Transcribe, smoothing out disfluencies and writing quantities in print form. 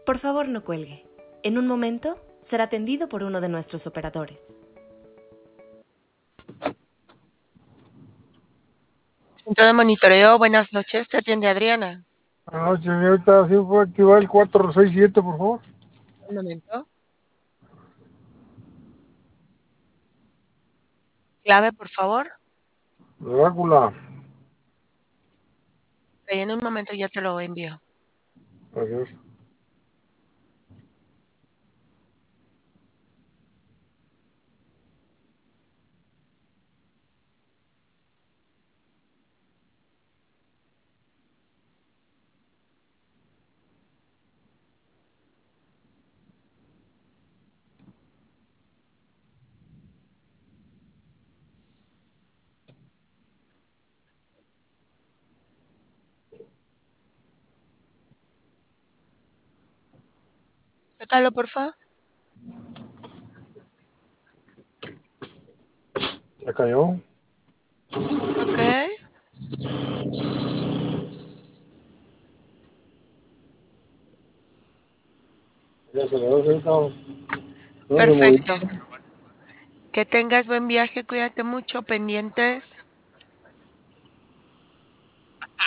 Por favor, no cuelgue. En un momento será atendido por uno de nuestros operadores. Centro de monitoreo, buenas noches, te atiende Adriana. No, señorita, ¿sí puede activar el 467, por favor? Un momento. Clave, por favor. Drácula. En un momento ya te lo envío. Adiós. Sácalo, por favor. ¿Ya cayó? Ok. Ya se quedó, señorita. No se movió. Perfecto. Que tengas buen viaje, cuídate mucho, pendientes.